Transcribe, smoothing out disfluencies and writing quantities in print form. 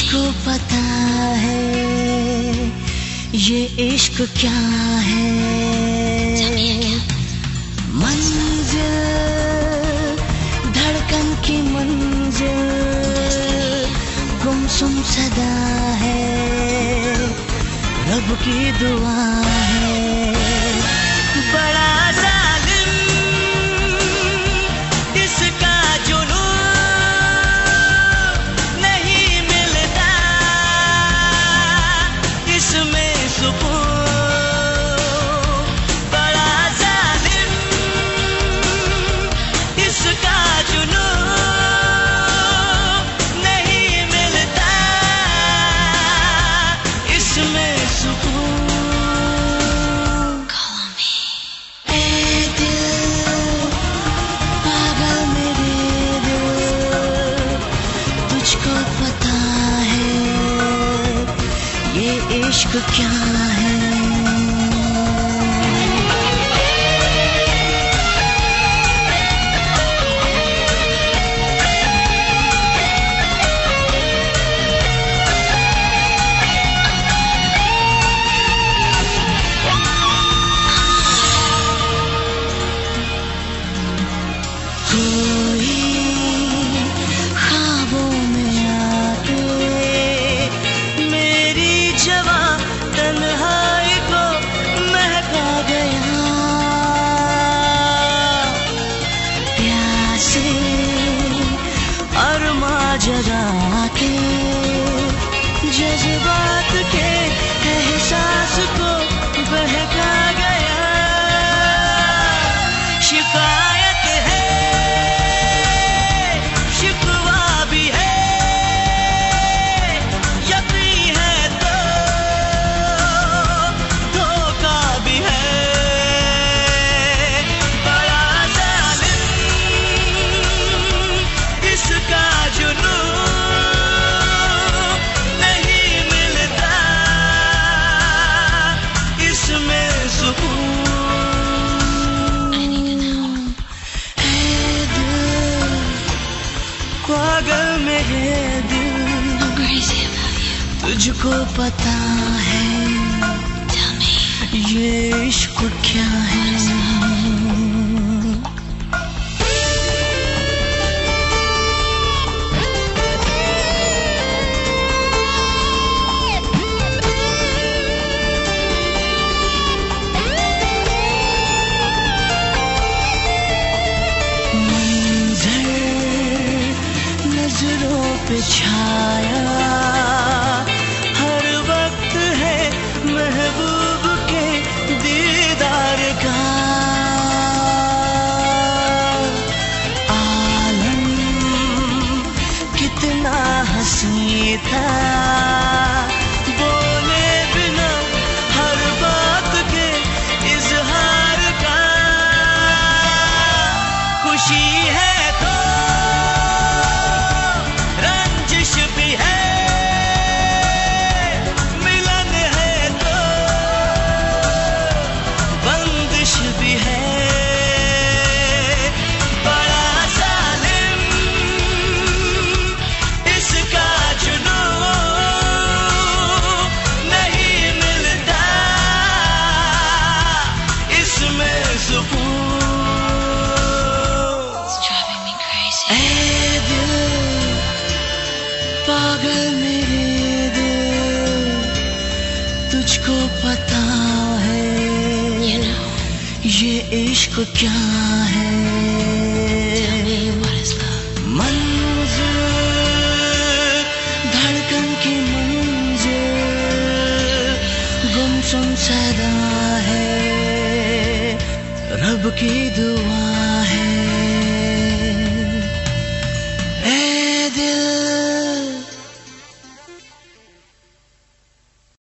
तुझको पता है ये इश्क क्या है? मंजिल धड़कन की मंजिल गुमसुम सदा है, रब की दुआ है। बड़ा जालिम इसका जुनून नहीं मिलता, इसमें सुकून। बड़ा जालिम इसका जुनून नहीं मिलता, इसमें सुकून। तुझको पता है ये इश्क क्या है? जगा के जज्बात के एहसास को बहका गया। शिकायत है शिकवा भी है, यकीन है तो धोखा भी है। बड़ा जालिम इसका जुनून पागल मेरे दिल, तुझको पता है ये इश्क क्या है? नजरों पे छाया हर वक्त है महबूब के दीदार का। आलम कितना हंसी था, बोले बिना हर बात के इजहार का। खुशी है भी है। बड़ा जालिम इसका जुनून नहीं मिलता, इसमें सुकून। ऐ दिल पागल मेरे दिल, तुझको पता है ये इश्क क्या है?